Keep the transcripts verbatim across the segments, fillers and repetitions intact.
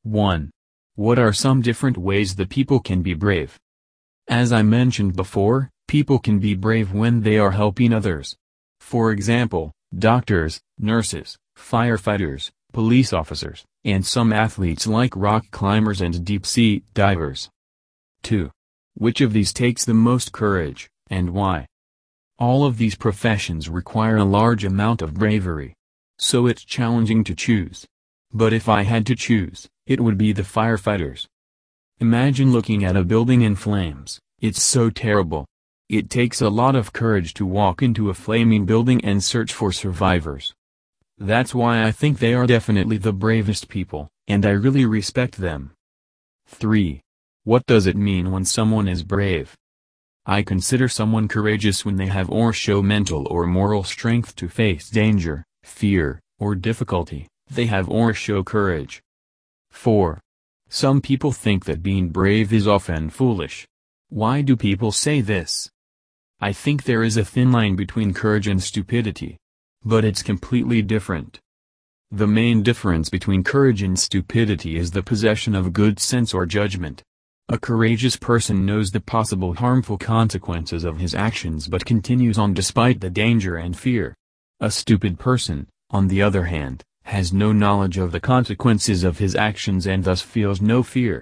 one. What are some different ways that people can be brave? As I mentioned before, people can be brave when they are helping others. For example, doctors, nurses, firefighters, police officers, and some athletes like rock climbers and deep-sea divers. two. Which of these takes the most courage, and why? All of these professions require a large amount of bravery. So it's challenging to choose. But if I had to choose, it would be the firefighters. Imagine looking at a building in flames. It's so terrible. It takes a lot of courage to walk into a flaming building and search for survivors. That's why I think they are definitely the bravest people, and I really respect them. three. What does it mean when someone is brave? I consider someone courageous when they have or show mental or moral strength to face danger, fear, or difficulty. They have or show courage. four. Some people think that being brave is often foolish. Why do people say this? I think there is a thin line between courage and stupidity. But it's completely different. The main difference between courage and stupidity is the possession of good sense or judgment. A courageous person knows the possible harmful consequences of his actions but continues on despite the danger and fear. A stupid person, on the other hand, has no knowledge of the consequences of his actions and thus feels no fear.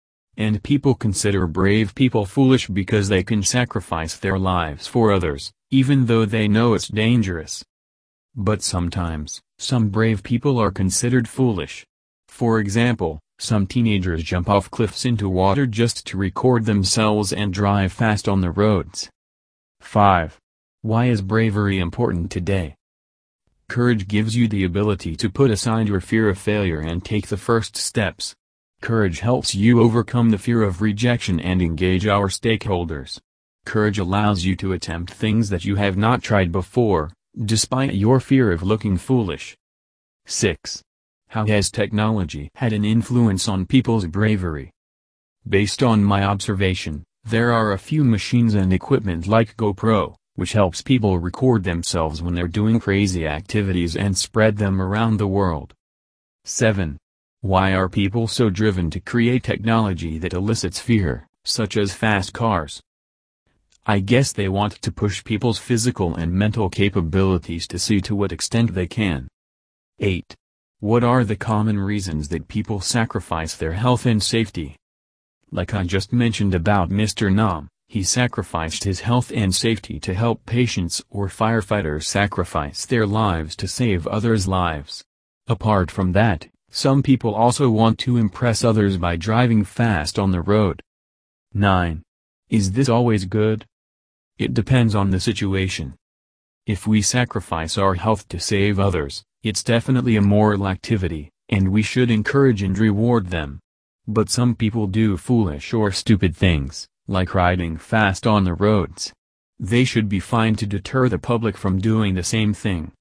And people consider brave people foolish because they can sacrifice their lives for others, even though they know it's dangerous. But sometimes, some brave people are considered foolish. For example, some teenagers jump off cliffs into water just to record themselves and drive fast on the roads. five. Why is bravery important today? Courage gives you the ability to put aside your fear of failure and take the first steps. Courage helps you overcome the fear of rejection and engage our stakeholders. Courage allows you to attempt things that you have not tried before, despite your fear of looking foolish. six. How has technology had an influence on people's bravery? Based on my observation, there are a few machines and equipment like GoPro, which helps people record themselves when they're doing crazy activities and spread them around the world. seven. Why are people so driven to create technology that elicits fear, such as fast cars? I guess they want to push people's physical and mental capabilities to see to what extent they can. eight. What are the common reasons that people sacrifice their health and safety? Like I just mentioned about Mister Nam, he sacrificed his health and safety to help patients, or firefighters sacrifice their lives to save others' lives. Apart from that, some people also want to impress others by driving fast on the road. nine. Is this always good? It depends on the situation. If we sacrifice our health to save others, it's definitely a moral activity, and we should encourage and reward them. But some people do foolish or stupid things, like riding fast on the roads. They should be fined to deter the public from doing the same thing.